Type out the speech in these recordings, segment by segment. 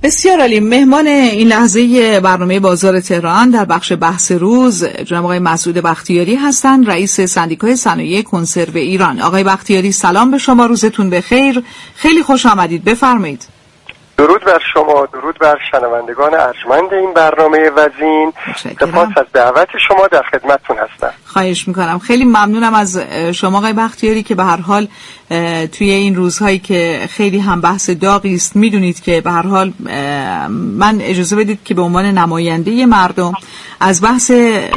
بسیار عالی. مهمان این لحظه برنامه بازار تهران در بخش بحث روز جناب آقای مسعود بختیاری هستند، رئیس سندیکای صنایع کنسرو ایران. آقای بختیاری سلام به شما، روزتون بخیر، خیلی خوش آمدید، بفرمایید. درود بر شما، درود بر شنوندگان ارجمند این برنامه وزین. سپاس از دعوت شما، در خدمتتون هستم. خواهش میکنم. خیلی ممنونم از شما آقای بختیاری که به هر حال توی این روزهایی که خیلی هم بحث داغی است میدونید که به هر حال من اجازه بدید که به عنوان نماینده مردم از بحث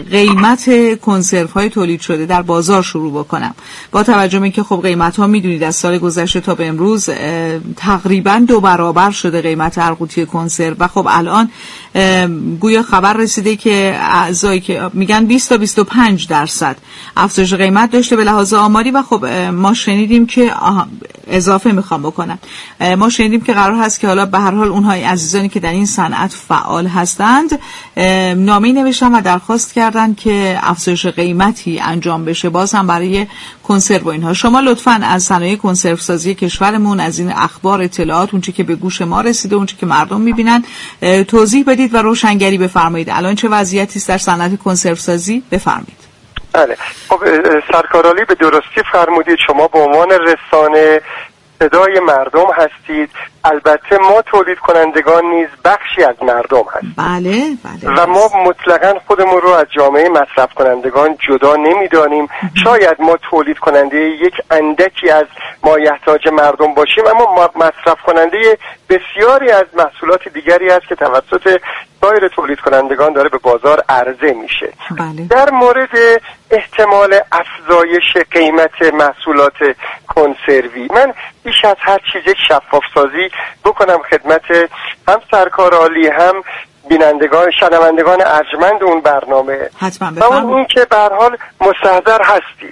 قیمت کنسرو های تولید شده در بازار شروع بکنم. با توجه به اینکه خب قیمت ها میدونید از سال گذشته تا به امروز تقریبا 2 برابر شده قیمت هر قوطی کنسرو و خب الان گویا خبر رسیده که اعضایی که میگن 20 تا 25% افزایش قیمت داشته به لحاظ آماری و خب ما شنیدیم که اضافه میخوام بکنم، ما شنیدیم که قرار هست که حالا به هر حال اونهای عزیزانی که در این صنعت فعال هستند نامه‌ای نوشتن و درخواست کردن که افزایش قیمتی انجام بشه باز هم برای کنسرو و اینها. شما لطفاً از صنایع کنسرو سازی کشورمون از این اخبار اطلاعات اونچه که به گوش ما رسیده اونچه که مردم میبینن توضیح بدید و روشنگری بفرمایید. الان چه وضعیتی است در صنعت کنسرو سازی؟ بفرمایید. بله، خب سرکارعالی به درستی فرمودید. شما به عنوان رسانه صدای مردم هستید. البته ما تولید کنندگان نیز بخشی از مردم هستیم. بله. و ما مطلقاً خودمون رو از جامعه مصرف کنندگان جدا نمیدانیم. شاید ما تولید کننده یک اندکی از مایحتاج مردم باشیم، اما مصرف کننده بسیاری از محصولات دیگری است که توسط سایر تولید کنندگان داره به بازار عرضه میشه. بله. در مورد احتمال افزایش قیمت محصولات کنسروی من بیش از هر چیز یک شفاف سازی بکنم خدمت هم سرکارعالی هم بینندگان شنوندگان ارجمند اون برنامه. حتما و اون که به هر حال مستحضر هستید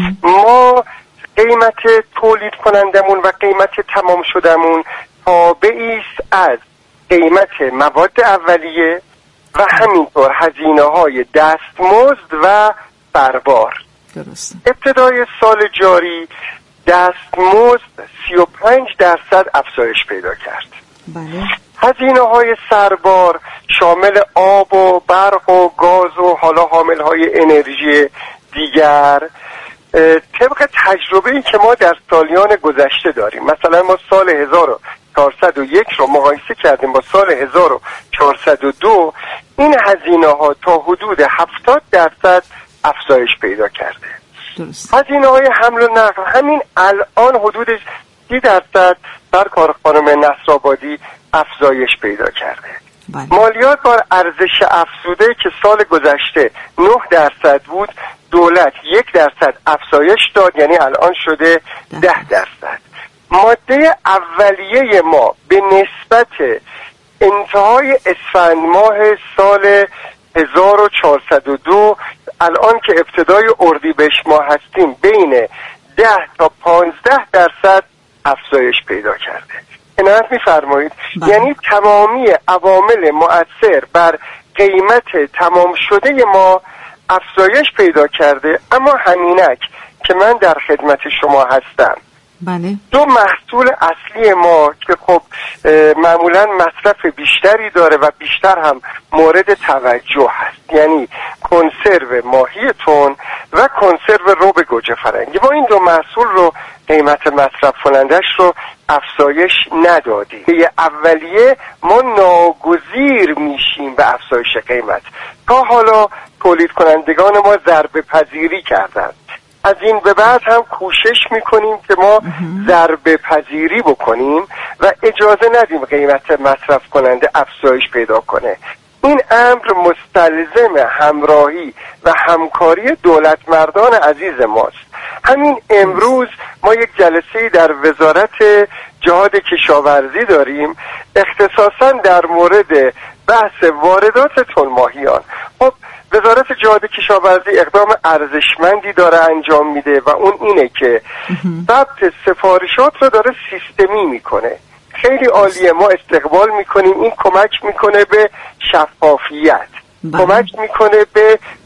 ما قیمت تولید کنندمون و قیمت تمام شدمون تابعی است از قیمت مواد اولیه و همینطور هزینه‌های دستمزد و سربار. درسته. ابتدای سال جاری دستمزد 35% افزایش پیدا کرد. بله. هزینه‌های سربار شامل آب و برق و گاز و حالا حامل‌های انرژی دیگر طبق تجربه‌ای که ما در سالیان گذشته داریم، مثلا ما سال 1401 رو مقایسه کردیم با سال 1402، این هزینه‌ها تا حدود 70% افزایش پیدا کرده. درست. هزینه‌های حمل و نقل همین الان حدود 30% در خانم نصرآبادی افزایش پیدا کرده. بله. مالیات بر ارزش افزوده که سال گذشته 9% بود، دولت 1% افزایش داد، یعنی الان شده 10%. ماده اولیه ما به نسبت انتهای اسفند ماه سال 1402 الان که ابتدای اردیبهشت ماه هستیم بین 10 تا 15% افزایش پیدا کرده. عنایت می‌فرمایید. یعنی تمامی عوامل مؤثر بر قیمت تمام شده ما افزایش پیدا کرده. اما همینک که من در خدمت شما هستم، بله. 2 محصول اصلی ما که خب معمولا مصرف بیشتری داره و بیشتر هم مورد توجه هست، یعنی کنسرو ماهی تن و کنسرو رب گوجه فرنگی، ما این 2 محصول رو قیمت مصرف کنندش رو افزایش ندادیم. به اولیه ما ناگزیر میشیم به افزایش قیمت. تا حالا تولید کنندگان ما ضربه پذیری کردند. از این به بعد هم کوشش میکنیم که ما ضربه پذیری بکنیم و اجازه ندیم قیمت مصرف کننده افزایش پیدا کنه. این امر مستلزم همراهی و همکاری دولت مردان عزیز ماست. همین امروز ما یک جلسه در وزارت جهاد کشاورزی داریم اختصاصا در مورد بحث واردات تن ماهیان. خب وزارت جهاد کشاورزی اقدام ارزشمندی داره انجام میده و اون اینه که ثبت سفارشات رو داره سیستمی میکنه. خیلی عالیه، ما استقبال میکنیم. این کمک میکنه به شفافیت، کمک میکنه به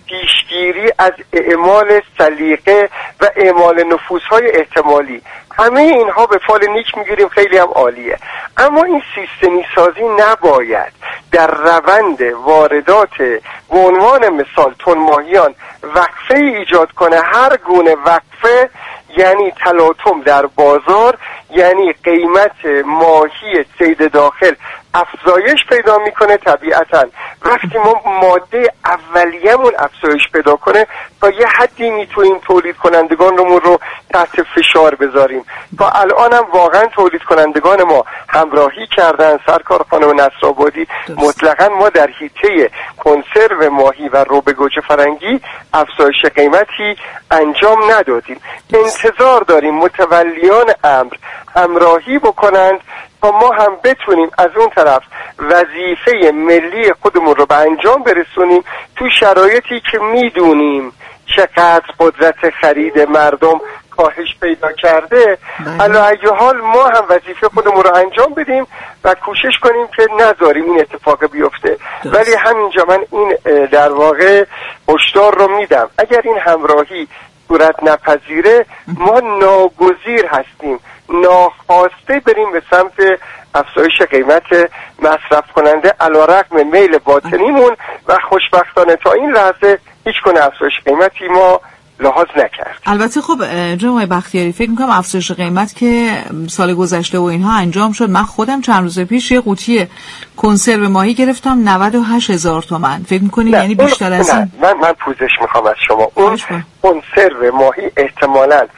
پیشگیری از اعمال سلیقه و اعمال نفوذهای احتمالی، همه اینها به فال نیک میگیریم، خیلی هم عالیه. اما این سیستمی سازی نباید در روند واردات به عنوان مثال تن ماهیان وقفه ایجاد کنه. هر گونه وقفه یعنی تلاطم در بازار، یعنی قیمت ماهی صید داخل افزایش پیدا میکنه. طبیعتا وقتی ما ماده اولیه‌مون افزایش پیدا کنه تا یه حدی میتونیم تولید کنندگان رو تحت فشار بذاریم. تا الان هم واقعا تولید کنندگان ما همراهی کردن. سرکار خانم نصرآبادی، مطلقا ما در حیطه کنسرو ماهی و رب گوجه فرنگی افزایش قیمتی انجام ندادیم. انتظار داریم متولیان امر همراهی بکنند تا ما هم بتونیم از اون طرف وظیفه ملی خودمون رو به انجام برسونیم تو شرایطی که میدونیم چقدر قدرت خرید مردم کاهش پیدا کرده. علی ای حال ما هم وظیفه خودمون رو انجام بدیم و کوشش کنیم که نذاریم این اتفاق بیفته. ولی همینجا من این در واقع هشدار رو میدم، اگر این همراهی صورت نپذیره ما ناگزیر هستیم ناخواسته بریم به سمت افزایش قیمت مصرف کننده علیرغم میل باطنیمون و خوشبختانه تا این لحظه هیچ گونه افزایش قیمتی ما لحاظ نکرد. البته خب جناب بختیاری، فکر میکنم افزایش قیمت که سال گذشته و اینها انجام شد. من خودم چند روز پیش یه قوطی کنسرو ماهی گرفتم 98,000 تومان. فکر میکنی یعنی بیشتر از این؟ من پوزش میخوام از شما. اون کنسرو ماهی احتمالاً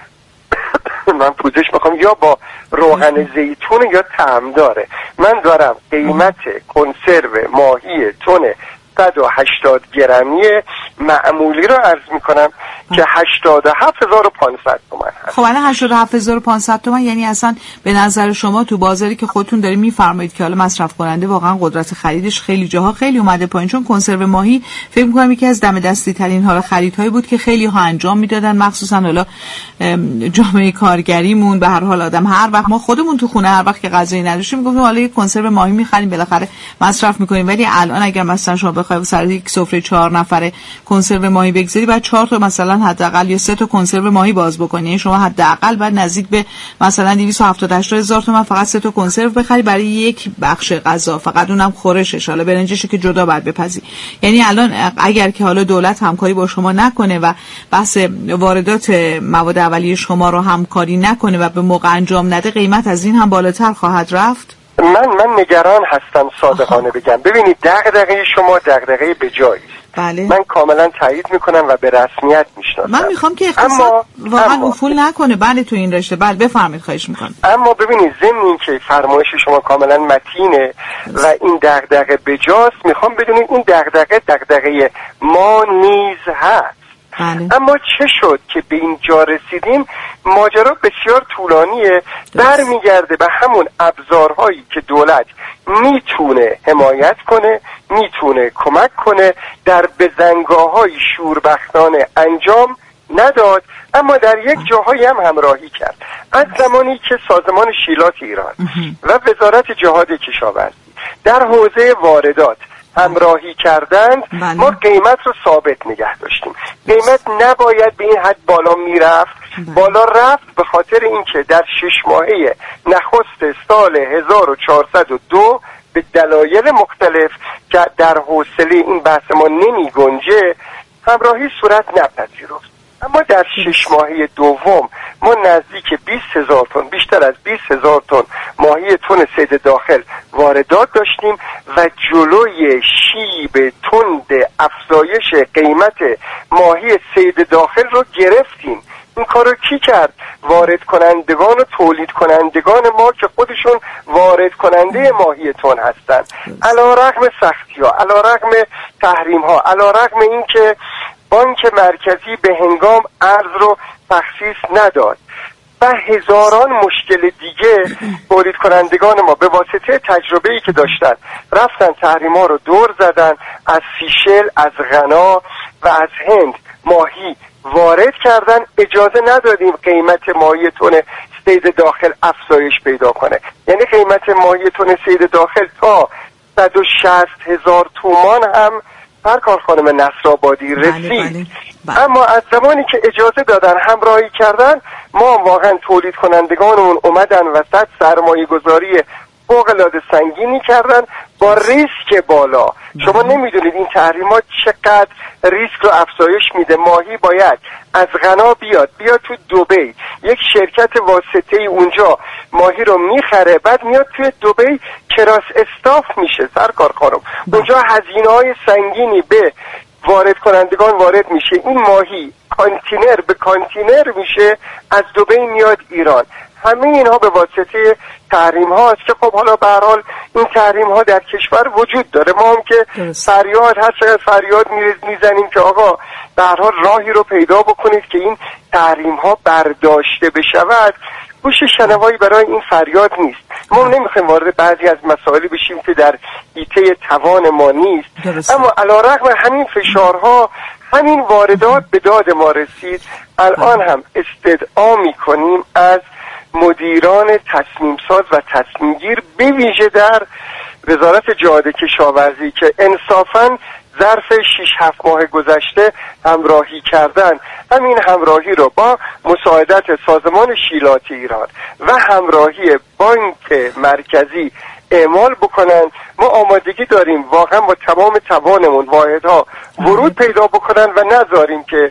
من پوزش میخوام یا با روغن زیتون یا طعم داره. من دارم قیمت کنسرو ماهی تن 180 گرمی معمولی رو عرض میکنم که 87,500 تومان هست. خب الان 87,500 تومان یعنی اصلا به نظر شما تو بازاری که خودتون دارید میفرمایید که حالا مصرف کننده واقعا قدرت خریدش خیلی جاها خیلی اومده پایین، چون کنسرو ماهی فکر میکنم یکی از دم دستی ترین حالا خریدهایی بود که خیلی ها انجام میدادن، مخصوصا حالا جامعه کارگریمون. به هر حال آدم هر وقت ما خودمون تو خونه هر وقت که غذایی نداشتیم میگفتیم حالا یک کنسرو ماهی میخریم بالاخره مصرف میکنیم. ولی الان اگر مثلا شما بخواید سر یک سفره 4 نفره کنسرو ماهی بگذاری بعد 4 تا مثلا حداقل یا 3 تا کنسرو ماهی باز بکنی. یعنی شما حداقل بعد نزدیک به مثلا 270,000 تومان فقط 3 تا کنسرو بخری برای یک بخش غذا، فقط اونم خورشش، حالا برنجش که جدا بعد بپزی. یعنی الان اگر که حالا دولت همکاری با شما نکنه و بحث واردات مواد اولیه شما رو همکاری نکنه و به موقع انجام نده، قیمت از این هم بالاتر خواهد رفت. من نگران هستم صادقانه بگم. ببینید دغدغه شما دغدغه بجایی است. بله. من کاملا تایید میکنم و به رسمیت میشناسم. من میخوام که اقتصاد واقعا افول نکنه. بله تو این رشته. بله بفرمایید، خواهش میکنم. اما ببینید ضمن این که فرمایش شما کاملا متینه و این دغدغه بجاست، میخوام بدونید این دغدغه ما نیز هست. بله. اما چه شد که به اینجا رسیدیم؟ ماجرا بسیار طولانیه، برمیگرده به همون ابزارهایی که دولت میتونه حمایت کنه، میتونه کمک کنه، در بزنگاه‌های شوربختانه انجام نداد اما در یک جاهایی هم همراهی کرد. از زمانی که سازمان شیلات ایران و وزارت جهاد کشاورزی در حوزه واردات همراهی کردند، ما قیمت رو ثابت نگه داشتیم. قیمت نباید به این حد بالا میرفت. بالا رفت به خاطر اینکه در 6 ماهه نخست سال 1402 به دلایل مختلف که در حوصله این بحث ما نمی گنجه همراهی صورت نپذیرفت. اما در 6 ماهه دوم ما نزدیک 20,000 تن، بیشتر از 20,000 تن ماهی تن صید داخل واردات داشتیم و جلوی شیب تند افزایش قیمت ماهی صید داخل رو گرفتیم. این کارو کی کرد؟ وارد کنندگان و تولید کنندگان ما که خودشون وارد کننده ماهی تن هستن. علیرغم سختی‌ها، علیرغم تحریم‌ها، علیرغم اینکه بانک مرکزی به هنگام ارز رو تخصیص نداد و هزاران مشکل دیگه، تولید کنندگان ما به واسطه تجربه‌ای که داشتن رفتن تحریم‌ها رو دور زدن، از سیشل، از غنا و از هند ماهی وارد کردن. اجازه ندادیم قیمت ماهی تن صید داخل افزایش پیدا کنه. یعنی قیمت ماهی تن صید داخل تا 160,000 تومان هم سرکار خانم نصرآبادی رسید. بله. اما از زمانی که اجازه دادن همراهی کردن، ما واقعا تولید کنندگانمون اومدن وسط، سرمایه گذاری فوق‌العاده سنگینی کردن با ریسک بالا. شما نمیدونید این تحریمات چقدر ریسک رو افزایش میده. ماهی باید از غنا بیاد تو دبی، یک شرکت واسطه‌ای اونجا ماهی رو میخره، بعد میاد توی دبی کراس استاف میشه سرکار خانم. اونجا هزینه‌های سنگینی به وارد کنندگان وارد میشه، این ماهی کانتینر به کانتینر میشه، از دبی میاد ایران. همه اینها به واسطه تحریم هاست که خب حالا به هر حال این تحریم ها در کشور وجود داره. ما هم که فریاد، هر چقدر فریاد میزنیم که آقا به هر حال راهی رو پیدا بکنید که این تحریم ها برداشته بشود، گوش شنوایی برای این فریاد نیست. ما نمیخوایم وارد بعضی از مسائلی بشیم که در حیطه توان ما نیست. اما علیرغم همین فشارها، همین واردات به داد ما رسید. الان هم استدعا میکنیم از مدیران تصمیم ساز و تصمیم گیر، به ویژه در وزارت جاده کشاورزی که انصافاً ظرف 6-7 ماه گذشته همراهی کردن، همین همراهی رو با مساعدت سازمان شیلات ایران و همراهی بانک مرکزی اعمال بکنن. ما آمادگی داریم واقعا با تمام توانمون واحدها ورود پیدا بکنن و نذاریم که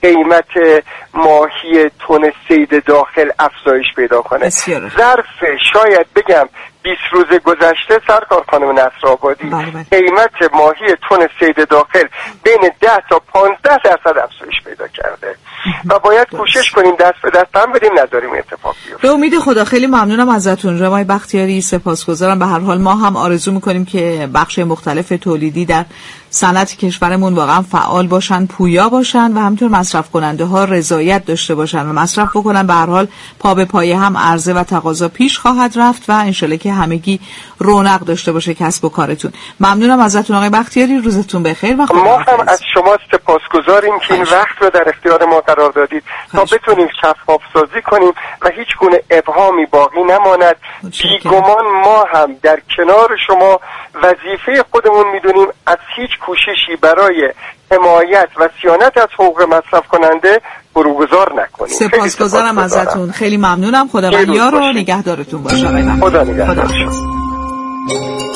قیمت ماهی تن صید داخل افزایش پیدا کنه. ظرف شاید بگم 20 روز گذشته سرکار خانم نصرآبادی قیمت ماهی تن صید داخل بین 10 تا 15% افزایش پیدا کرده و باید کوشش کنیم دست به دست هم بدیم، نذاریم اتفاق بیفته. به امید خدا. خیلی ممنونم ازتون رمای بختیاری، سپاسگزارم. به هر حال ما هم آرزو میکنیم که بخش مختلف تولیدی در صنعت کشورمون واقعا فعال باشن، پویا باشن و همینطور مصرف کننده ها رضایت داشته باشن و مصرف بکنن. به هر حال پا به پای هم عرضه و تقاضا پیش خواهد رفت و انشالله که همگی رونق داشته باشه کسب و کارتون. ممنونم ازتون آقای بختیاری، روزتون بخیر و خدا ما هم از شما سپاسگزاریم که این وقت رو در اختیار ما قرار دادید تا بتونیم شفاف سازی کنیم و هیچ گونه ابهامی باقی نماند. بیگمان ما هم در کنار شما وظیفه خودمون میدونیم از هیچ کوششی برای حمایت و صیانت از حقوق مصرف کننده بروگذار نکنیم. سپاسگزارم ازتون، خیلی ممنونم. خداوند یار و نگهدارتون باشه. خدا نگهدار.